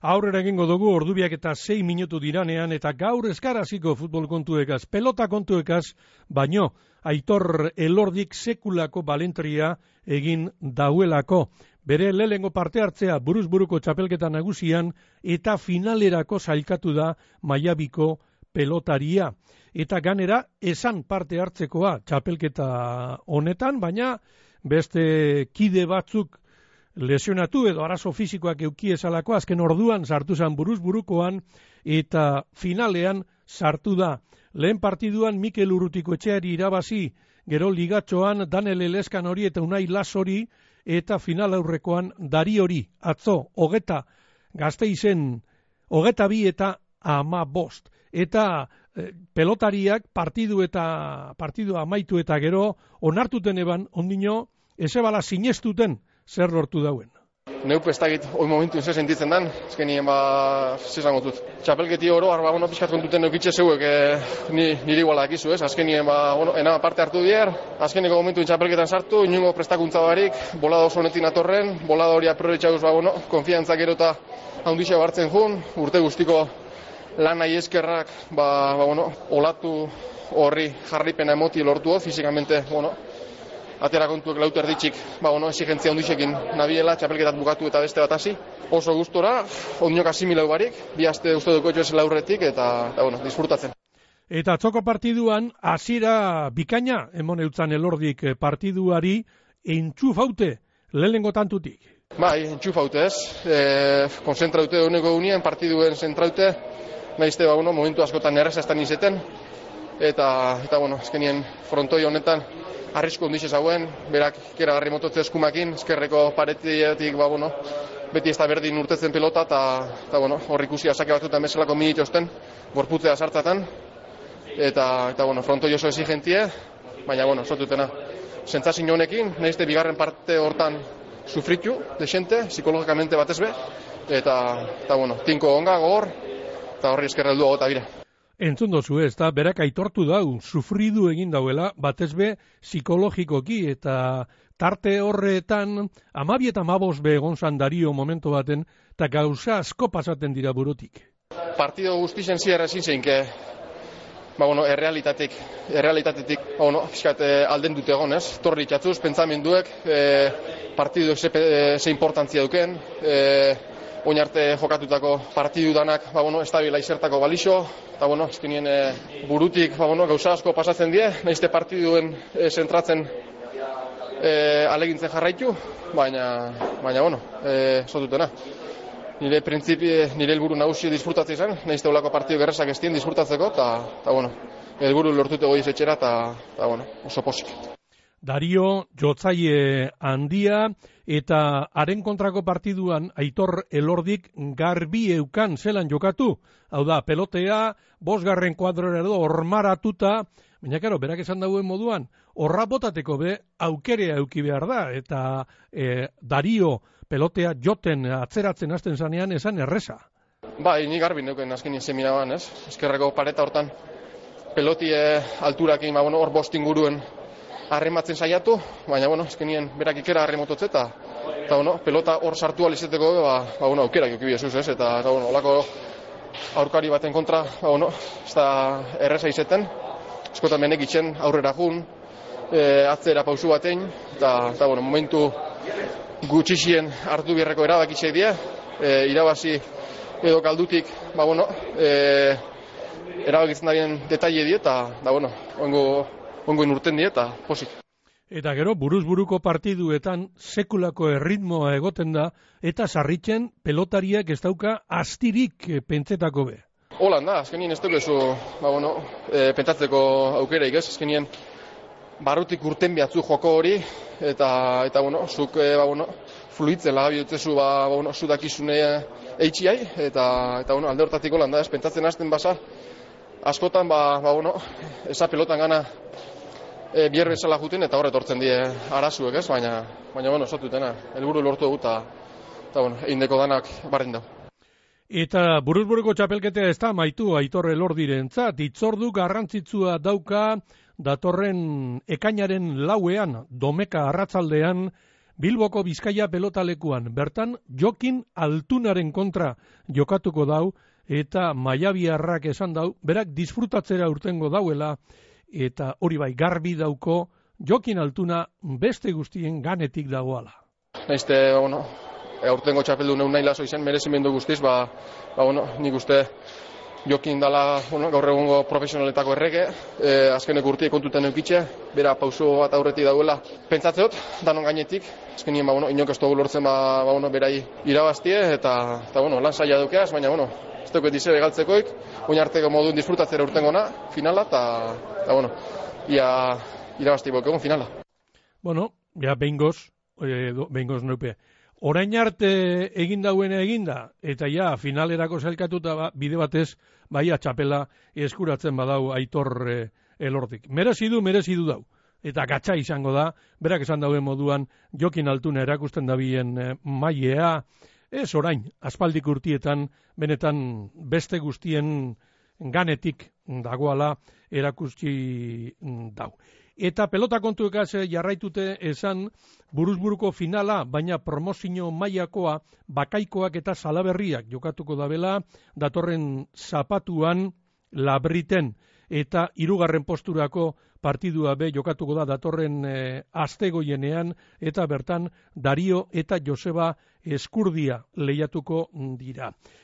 Aurrera egingo dugu ordubiak eta 6 minutu diranean eta gaur eskaraziko futbol kontuekaz, pelota kontuekaz, baino Aitor Elordik sekulako balentria egin dauelako. Bere lehengo parte hartzea buruz-buruko txapelketa nagusian eta finalerako sailkatu da Maiabiko pelotaria. Eta ganera esan parte hartzekoa txapelketa honetan, baina beste kide batzuk lesionatu edo arazo fisikoak eukiezalako azken orduan sartu zen buruz-burukoan eta finalean sartu da. Lehen partiduan Mikel Urrutikoetxeari irabazi, gero ligatxoan Danel Eleskan hori eta Unai Las hori eta final aurrekoan Dari hori, atzo, Gasteizen, 22 eta 15. Eta pelotariak partidua amaitu eta gero onartuten eban ondino ezebala sinestuten zer lortu dauen. Neup ez dakit hori momentu ze sentitzen dan, ezkenien zezango dut. Txapelketi oro, pixkat kontuten neukitxe zeuek niri iguala dakizu, ez? Azkenien, ena parte hartu dier, azkeneko momentu txapelketan sartu, inungo prestakuntza barik, bolada oso honetin atorren, bolada hori aprobetxauz, konfiantzak erota haundixea bartzen jun, urte guztiko lan nahi eskerrak, olatu horri jarripena emoti lortu, fizikamente, atera kontuek lauter ditxik, exigentzia ondixekin nabiela, txapelketat bukatu eta beste bat hasi. Oso gustora, ondinok 6.000 barik, bi aste uste duko etxo laurretik eta disfrutatzen. Eta atzoko partiduan, hasiera bikaina, emon eutzan Elordik partiduari, entxufaute, lehenengo tantutik. Bai, entxufaute ez, konzentraute honeko unien, partiduen zentraute, nahizte, momentu askotan erreza estan izeten, eta azkenien frontoi honetan, arrisku ondixe zauen, berak ikeragarri mototze eskumakin, eskerreko paretiatik, beti ez da berdin urtetzen pelota, eta hor ikusi asake batzutan bezalako minitozten, gorputzea sartzatan, eta frontoi oso exigentie, baina, zotutena. Sentzazio honekin, nahizte bigarren parte hortan sufritu, desente, psikologikamente batez be, eta tinko onga, gogor, eta horri eskerreldu agota bira. Entzun dozu ez, da, berak aitortu dau, sufridu egin dauela, batez be, psikologikoki, eta tarte horretan, 12 eta 15 be egon zan Dario momento baten, eta gauza asko pasaten dira burutik. Partido guztien zierra ezin zeinke, errealitatetik, fiskat alden dute egon, ez? Torri itxatzuz, pentsamenduek, partiduek ze importantzia duken, oin arte jokatutako partidu danak, estabila izertako balixo, eta, ezkenien burutik, gauza asko pasatzen die, nahizte partiduen zentratzen alegintzen jarraitu, baina, zotutena. Nire helburu nagusi disfrutatzea izan, nahizte olako partidu gerrezak ez dien disfrutatzeko, eta, helburu lortute goiz etxera, eta, oso posik. Dario jotzaile handia eta haren kontrako partiduan Aitor Elordik garbi eukan zelan jokatu. Hau da, pelotea, 5. kuadrora edo ormaratuta, baina karo, berak esan dauen moduan, horra botateko be aukerea euki behar da, eta Dario pelotea joten atzeratzen hasten zanean esan erreza. Bai, ni garbi neuken azkenien seminaban, ez? Eskerreko pareta hortan pelotie alturakin, hor 5 inguruen harrematzen saiatu, baina, ezkenien berak ikera harremototze eta, pelota hor sartu alizeteko, aukerak euki biezuz, ez? Eta, olako aurkari baten kontra, ez da erreza izeten, eskotan benek itxen aurrera jun, atzera pausu batein, eta, momentu gutxixien hartu birreko erabakitxe die, irabazi edo kaldutik, erabakitzen darien detaile die, eta, ongoen urten die, eta posik. Eta gero, buruz-buruko partiduetan sekulako erritmoa egoten da, eta sarritzen pelotariak ez dauka astirik pentsetako be. Holan da, azkenien ez dukezu, pentsatzeko aukereik ez, azkenien barrutik urten behatzu joko hori, eta zuk, fluitzen lagabi dutzezu, zu dakizune eitxiai, eta alde hortatik holan da, ez pentsatzen hasten basa, askotan, eza pelotan gana bier bezala juten, eta horret hortzen die arazuek ez, baina, zotutena, helburu lortu dugu, eta eindeko danak barren dau. Eta buruz-buruko txapelketea ez da maitu Aitor Elordirentzat, itzordu garrantzitsua dauka datorren ekainaren 4 domeka arratsaldean Bilboko Bizkaia pelotalekuan, bertan Jokin Altunaren kontra jokatuko dau, eta maiabiarrak esan dau, berak disfrutatzera urtengo dauela, eta hori bai garbi dauko, Jokin Altuna beste guztien ganetik dagoala. Naizte, aurtengo txapeldun egun nahi laso izan, merezimendu guztiz, nik uste Jokin dala gaur egungo profesionaletako errege, azkenek urtiek kontuten eukitxe, bera pauso bat aurretik dauela. Pentsatzeot, danon gainetik, azkenien inok ez dugu lortzen berai irabaztie, eta lan saia dukeaz, baina ez duket izebe galtzekoik, oin arteko modun disfrutatzera urtengona, finala, eta ia irabazti bokegun finala. Behingoz neupe. Orain arte egin dauena eginda, eta finalerako zailkatuta bide batez, txapela eskuratzen badau Aitor Elordik. Merezi du dau. Eta gatsa izango da, berak esan dauen moduan, Jokin Altuna erakusten dabien mailea, ez orain, aspaldik urtietan, benetan beste guztien ganetik dagoala erakutsi dau. Eta pelota kontuekaz jarraitute esan buruzburuko finala, baina promozio mailakoa Bakaikoak eta Salaberriak jokatuko dabela, datorren zapatuan Labriten, eta 3. posturako partidua jokatuko da datorren astegoienean, eta bertan Dario eta Joseba Eskurdia lehiatuko dira.